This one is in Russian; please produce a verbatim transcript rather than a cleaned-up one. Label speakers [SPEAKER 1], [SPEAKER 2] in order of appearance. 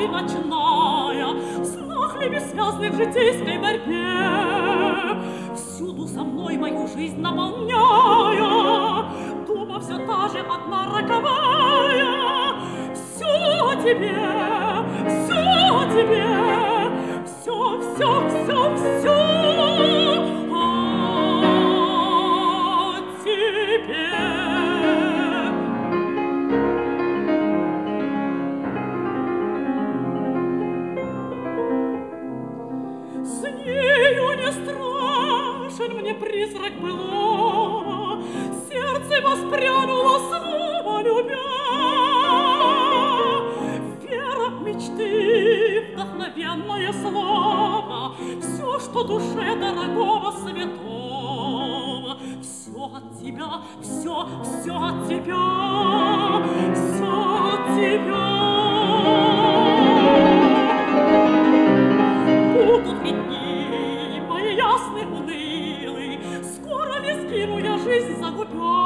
[SPEAKER 1] ли ночная, в снах ли бессвязной в житейской борьбе, всюду со мной мою жизнь наполняя, дума все та же одна роковая. Все о тебе, все о тебе, все, все, все, все о тебе. С нею не страшен мне призрак былого, сердце воспрянуло снова любя. Вера мечты, вдохновенное слово, все, что душе дорогого святого, все от тебя, все, все от тебя, все от тебя. Будут ли дни мои ясны, унылы, скоро ли сгину я жизнь загубя?